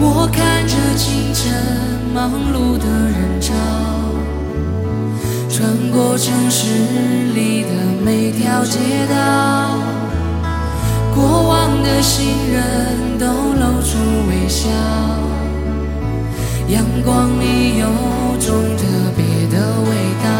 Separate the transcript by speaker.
Speaker 1: 我看着清晨忙碌的人潮，穿过城市里的每条街道，过往的行人都露出微笑，阳光里有种特别的味道。